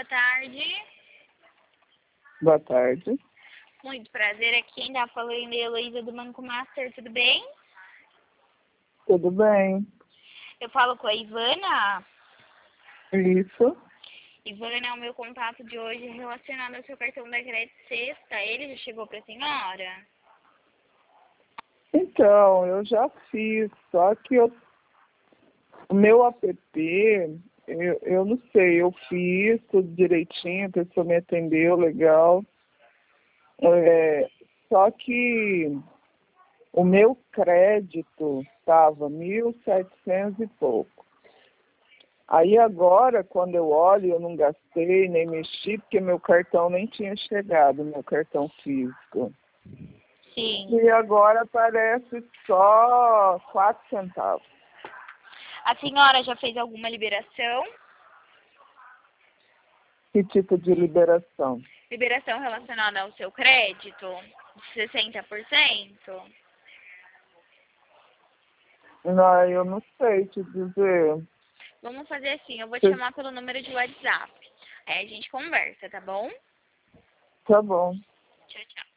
boa tarde. Boa tarde. Muito prazer, aqui quem tá falando é a Heloísa do Banco Master, tudo bem? Tudo bem? Eu falo com a Ivana. Isso. Ivana, o meu contato de hoje é relacionado ao seu cartão da crédito sexta. Ele já chegou pra senhora? Então, eu já fiz, só que o meu app, eu não sei, eu fiz tudo direitinho, a pessoa me atendeu legal. Só que o meu crédito estava 1.700 e pouco. Aí agora, quando eu olho, eu não gastei, nem mexi, porque meu cartão nem tinha chegado, meu cartão físico. Sim. E agora aparece só 4 centavos. A senhora já fez alguma liberação? Que tipo de liberação? Liberação relacionada ao seu crédito? De 60%? Não, eu não sei te dizer. Vamos fazer assim, eu vou te chamar pelo número de WhatsApp. Aí a gente conversa, tá bom? Tá bom. Tchau, tchau.